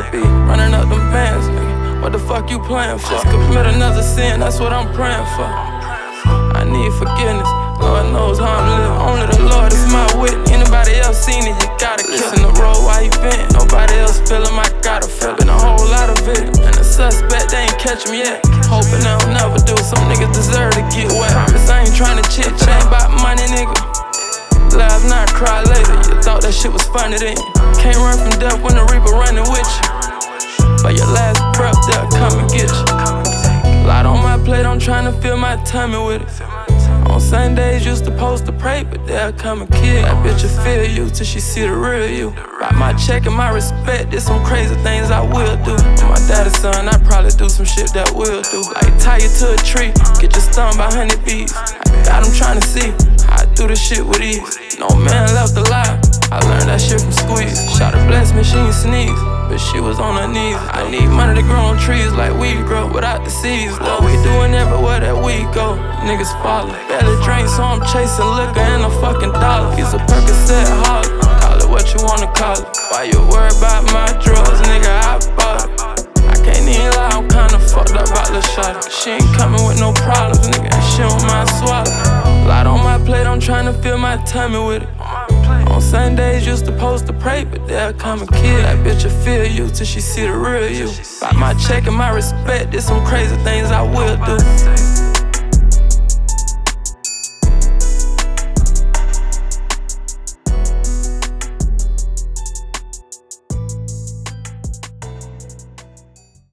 gotta be running up them bands, nigga. What the fuck you playing for? Just commit another sin, that's what I'm praying for. I need forgiveness, Lord knows how I'm living. Only the Lord is my witness. Anybody else seen it, you gotta kiss in the road while you been. Nobody else feel him, I gotta feel it. A whole lot of it, and the suspect, they ain't catch him yet. Hoping they'll never do, some niggas deserve to get wet. Promise I ain't tryna chit-chat, ain't about money, nigga. Laugh now, cry later. You thought that shit was funny then. Can't run from death when the reaper running with you. But your last breath, they'll come and get you. Lot on my plate, I'm tryna fill my tummy with it. On Sundays, used to post to pray, but they'll come and kill. That bitch will feel you till she see the real you. Got my check and my respect, there's some crazy things I will do. For my daddy's son, I probably do some shit that will do. Like tie you to a tree, get you stung by honeybees. I got them tryna see how I do this shit with ease. No man left alive, I learned that shit from Squeeze. Shawty bless me, she ain't sneeze, but she was on her knees. I need money to grow on trees like weed grow without the seeds. What we doing everywhere that we go, niggas follow. Barely drink, so I'm chasing liquor and a fucking dollar. He's a Percocet hog, call it what you wanna call it. Why you worry about my drugs, nigga, I bought it. I can't even lie, I'm kinda fucked up about Lil' Shawty. She ain't coming with no problems, nigga, and she don't mind swallow. Lot on my plate, I'm tryna fill my tummy with it. On Sundays, used to post to pray, but they'll come and kill. That bitch will feel you till she see the real you. Got my check and my respect, there's some crazy things I will do.